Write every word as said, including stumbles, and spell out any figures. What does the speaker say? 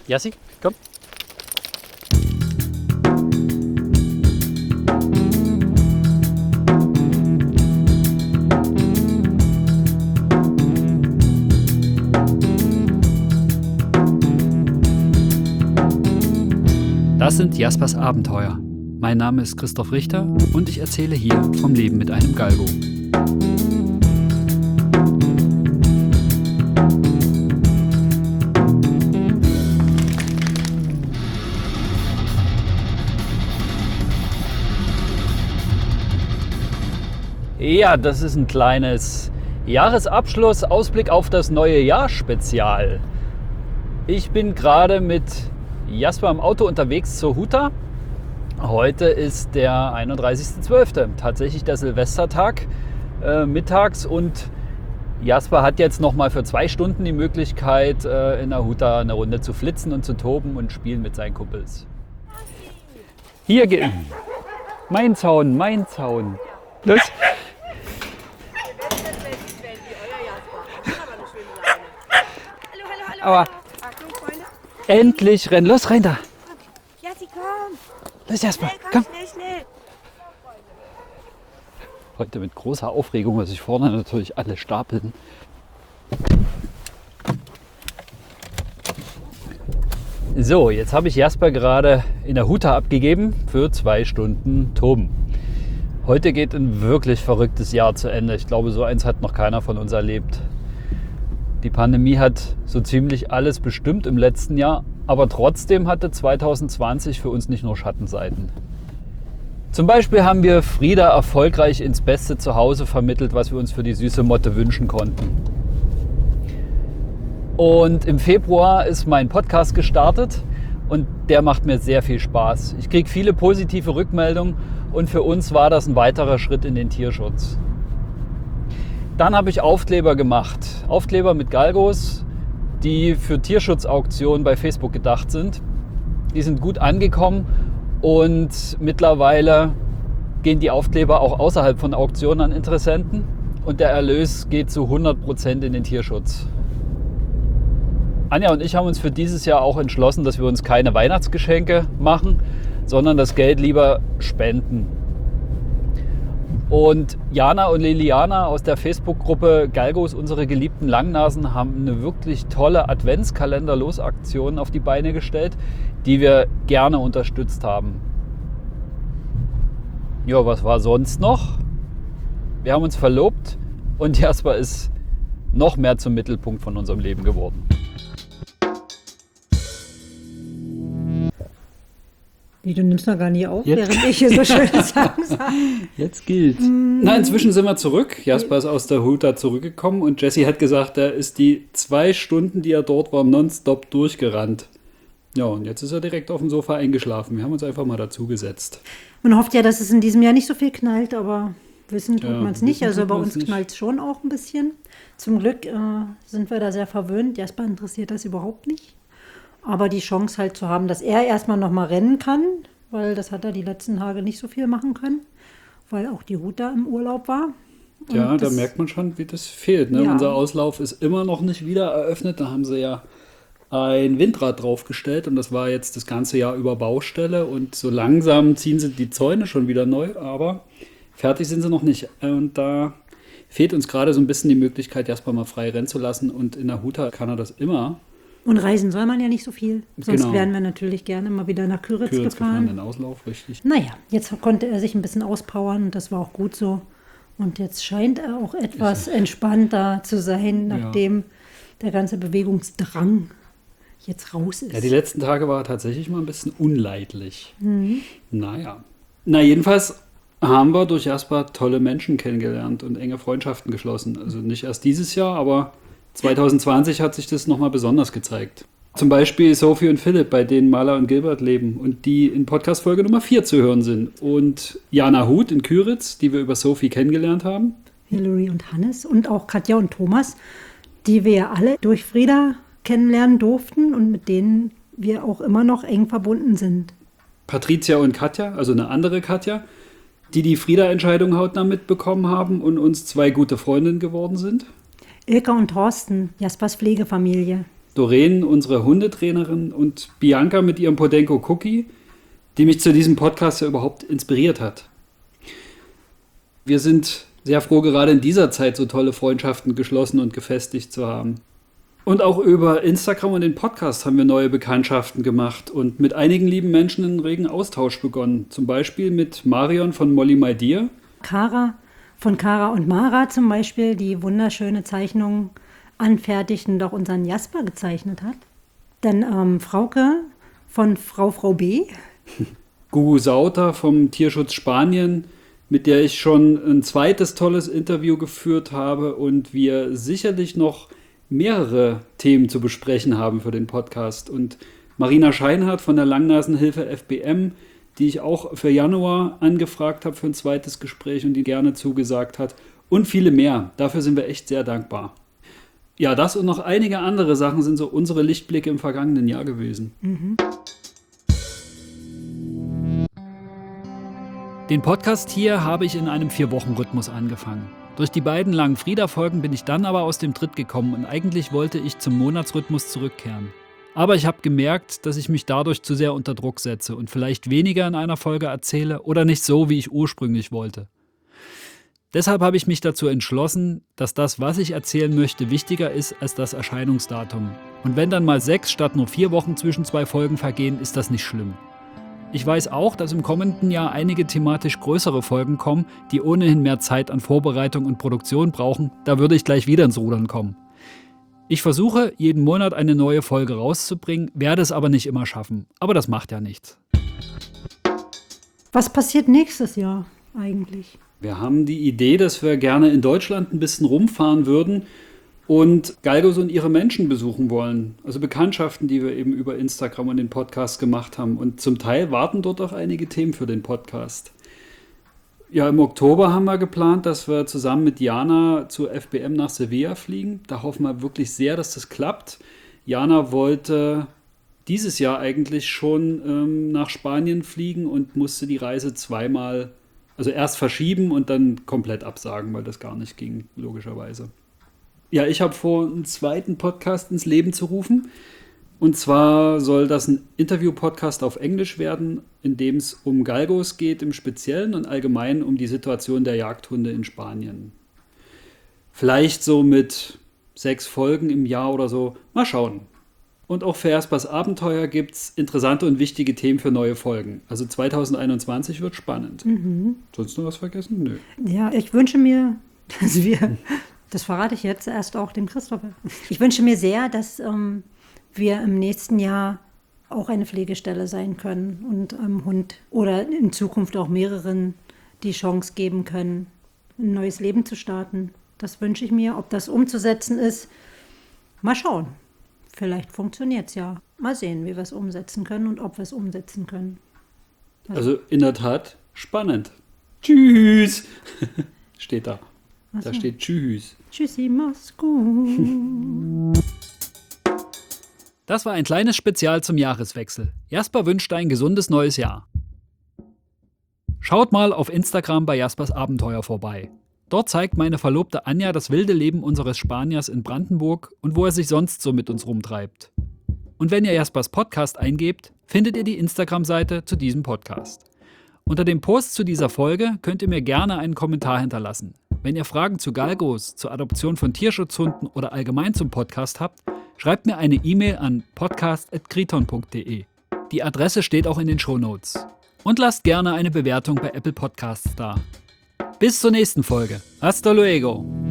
Jassi, komm. Das sind Jaspers Abenteuer. Mein Name ist Christoph Richter und ich erzähle hier vom Leben mit einem Galgo. Ja, das ist ein kleines Jahresabschluss, Ausblick auf das neue Jahr Spezial. Ich bin gerade mit Jasper im Auto unterwegs zur Huta. Heute ist der einunddreißigster zwölfter tatsächlich der Silvestertag äh, mittags und Jasper hat jetzt noch mal für zwei Stunden die Möglichkeit, äh, in der Huta eine Runde zu flitzen und zu toben und spielen mit seinen Kumpels. Hier geht mein Zaun, mein Zaun. Los. Aber endlich rennen. Los, rein da. Jassi, komm. Los, Jasper, Schnell, komm. Schnell, schnell. Heute mit großer Aufregung, was ich vorne natürlich alle stapeln. So, jetzt habe ich Jasper gerade in der Huta abgegeben für zwei Stunden Toben. Heute geht ein wirklich verrücktes Jahr zu Ende. Ich glaube, so eins hat noch keiner von uns erlebt. Die Pandemie hat so ziemlich alles bestimmt im letzten Jahr, aber trotzdem hatte zwanzig zwanzig für uns nicht nur Schattenseiten. Zum Beispiel haben wir Frieda erfolgreich ins beste Zuhause vermittelt, was wir uns für die süße Motte wünschen konnten. Und im Februar ist mein Podcast gestartet und der macht mir sehr viel Spaß. Ich kriege viele positive Rückmeldungen und für uns war das ein weiterer Schritt in den Tierschutz. Dann habe ich Aufkleber gemacht. Aufkleber mit Galgos, die für Tierschutzauktionen bei Facebook gedacht sind. Die sind gut angekommen und mittlerweile gehen die Aufkleber auch außerhalb von Auktionen an Interessenten und der Erlös geht zu hundert Prozent in den Tierschutz. Anja und ich haben uns für dieses Jahr auch entschlossen, dass wir uns keine Weihnachtsgeschenke machen, sondern das Geld lieber spenden. Und Jana und Liliana aus der Facebook-Gruppe Galgos, unsere geliebten Langnasen, haben eine wirklich tolle Adventskalender-Losaktion auf die Beine gestellt, die wir gerne unterstützt haben. Ja, was war sonst noch? Wir haben uns verlobt und Jasper ist noch mehr zum Mittelpunkt von unserem Leben geworden. Wie, du nimmst noch gar nicht auf, Jetzt. während ich hier so schön Sachen sage. Jetzt gilt. Mm. Na, inzwischen sind wir zurück. Jasper ist aus der Huta zurückgekommen und Jessie hat gesagt, er ist die zwei Stunden, die er dort war, nonstop durchgerannt. Ja, und jetzt ist er direkt auf dem Sofa eingeschlafen. Wir haben uns einfach mal dazugesetzt. Man hofft ja, dass es in diesem Jahr nicht so viel knallt, aber wissen tut Ja, man es nicht. wissen Also tut bei man's uns nicht. knallt es schon auch ein bisschen. Zum Glück äh, sind wir da sehr verwöhnt. Jasper interessiert das überhaupt nicht. Aber die Chance halt zu haben, dass er erstmal noch mal rennen kann, weil das hat er die letzten Tage nicht so viel machen können, weil auch die Huta im Urlaub war. Und Ja, da das, merkt man schon, wie das fehlt. Ne? Ja. Unser Auslauf ist immer noch nicht wieder eröffnet. Da haben sie ja ein Windrad draufgestellt und das war jetzt das ganze Jahr über Baustelle. Und so langsam ziehen sie die Zäune schon wieder neu, aber fertig sind sie noch nicht. Und da fehlt uns gerade so ein bisschen die Möglichkeit, Jasper mal frei rennen zu lassen. Und in der Huta kann er das immer. Und reisen soll man ja nicht so viel. Sonst Genau. wären wir natürlich gerne mal wieder nach Küritz, Küritz gefahren, gefahren. den Auslauf, richtig. Naja, jetzt konnte er sich ein bisschen auspowern und das war auch gut so. Und jetzt scheint er auch etwas entspannter zu sein, nachdem der ganze Bewegungsdrang jetzt raus ist. Ja, die letzten Tage war er tatsächlich mal ein bisschen unleidlich. Mhm. Naja. Na, jedenfalls haben wir durch Jasper tolle Menschen kennengelernt und enge Freundschaften geschlossen. Also nicht erst dieses Jahr, aber zwanzig zwanzig hat sich das nochmal besonders gezeigt. Zum Beispiel Sophie und Philipp, bei denen Mala und Gilbert leben und die in Podcast-Folge Nummer vier zu hören sind. Und Jana Huth in Küritz, die wir über Sophie kennengelernt haben. Hillary und Hannes und auch Katja und Thomas, die wir ja alle durch Frieda kennenlernen durften und mit denen wir auch immer noch eng verbunden sind. Patricia und Katja, also eine andere Katja, die die Frieda-Entscheidung hautnah mitbekommen haben und uns zwei gute Freundinnen geworden sind. Ilka und Thorsten, Jaspers Pflegefamilie. Doreen, unsere Hundetrainerin, und Bianca mit ihrem Podenco Cookie, die mich zu diesem Podcast ja überhaupt inspiriert hat. Wir sind sehr froh, gerade in dieser Zeit so tolle Freundschaften geschlossen und gefestigt zu haben. Und auch über Instagram und den Podcast haben wir neue Bekanntschaften gemacht und mit einigen lieben Menschen einen regen Austausch begonnen. Zum Beispiel mit Marion von Molly My Dear. Kara von Kara und Mara zum Beispiel, die wunderschöne Zeichnungen anfertigt und auch unseren Jasper gezeichnet hat. Dann ähm, Frauke von Frau Frau B. Gugu Sauter vom Tierschutz Spanien, mit der ich schon ein zweites tolles Interview geführt habe und wir sicherlich noch mehrere Themen zu besprechen haben für den Podcast. Und Marina Scheinhardt von der Langnasenhilfe F B M, die ich auch für Januar angefragt habe für ein zweites Gespräch und die gerne zugesagt hat. Und viele mehr. Dafür sind wir echt sehr dankbar. Ja, das und noch einige andere Sachen sind so unsere Lichtblicke im vergangenen Jahr gewesen. Mhm. Den Podcast hier habe ich in einem Vier-Wochen-Rhythmus angefangen. Durch die beiden langen Frieda-Folgen bin ich dann aber aus dem Tritt gekommen und eigentlich wollte ich zum Monatsrhythmus zurückkehren. Aber ich habe gemerkt, dass ich mich dadurch zu sehr unter Druck setze und vielleicht weniger in einer Folge erzähle oder nicht so, wie ich ursprünglich wollte. Deshalb habe ich mich dazu entschlossen, dass das, was ich erzählen möchte, wichtiger ist als das Erscheinungsdatum. Und wenn dann mal sechs statt nur vier Wochen zwischen zwei Folgen vergehen, ist das nicht schlimm. Ich weiß auch, dass im kommenden Jahr einige thematisch größere Folgen kommen, die ohnehin mehr Zeit an Vorbereitung und Produktion brauchen. Da würde ich gleich wieder ins Rudern kommen. Ich versuche, jeden Monat eine neue Folge rauszubringen, werde es aber nicht immer schaffen. Aber das macht ja nichts. Was passiert nächstes Jahr eigentlich? Wir haben die Idee, dass wir gerne in Deutschland ein bisschen rumfahren würden und Galgos und ihre Menschen besuchen wollen. Also Bekanntschaften, die wir eben über Instagram und den Podcast gemacht haben. Und zum Teil warten dort auch einige Themen für den Podcast. Ja, im Oktober haben wir geplant, dass wir zusammen mit Jana zur F B M nach Sevilla fliegen. Da hoffen wir wirklich sehr, dass das klappt. Jana wollte dieses Jahr eigentlich schon ähm, nach Spanien fliegen und musste die Reise zweimal, also erst verschieben und dann komplett absagen, weil das gar nicht ging, logischerweise. Ja, ich habe vor, einen zweiten Podcast ins Leben zu rufen. Und zwar soll das ein Interview-Podcast auf Englisch werden, in dem es um Galgos geht im Speziellen und allgemein um die Situation der Jagdhunde in Spanien. Vielleicht so mit sechs Folgen im Jahr oder so. Mal schauen. Und auch für Jaspers Abenteuer gibt es interessante und wichtige Themen für neue Folgen. Also zwanzig einundzwanzig wird spannend. Mhm. Sonst noch was vergessen? Nö. Ja, ich wünsche mir, dass wir... Das verrate ich jetzt erst auch dem Christopher. Ich wünsche mir sehr, dass ähm, wir im nächsten Jahr auch eine Pflegestelle sein können und einem Hund oder in Zukunft auch mehreren die Chance geben können, ein neues Leben zu starten. Das wünsche ich mir. Ob das umzusetzen ist, mal schauen. Vielleicht funktioniert es ja. Mal sehen, wie wir es umsetzen können und ob wir es umsetzen können. Also, also in der Tat spannend. Tschüss! Steht da. Da steht Tschüss. Tschüssi, mach's gut. Das war ein kleines Spezial zum Jahreswechsel. Jasper wünscht ein gesundes neues Jahr. Schaut mal auf Instagram bei Jaspers Abenteuer vorbei. Dort zeigt meine Verlobte Anja das wilde Leben unseres Spaniers in Brandenburg und wo er sich sonst so mit uns rumtreibt. Und wenn ihr Jaspers Podcast eingebt, findet ihr die Instagram-Seite zu diesem Podcast. Unter dem Post zu dieser Folge könnt ihr mir gerne einen Kommentar hinterlassen. Wenn ihr Fragen zu Galgos, zur Adoption von Tierschutzhunden oder allgemein zum Podcast habt, schreibt mir eine E-Mail an podcast at kriton punkt de. Die Adresse steht auch in den Shownotes. Und lasst gerne eine Bewertung bei Apple Podcasts da. Bis zur nächsten Folge. Hasta luego!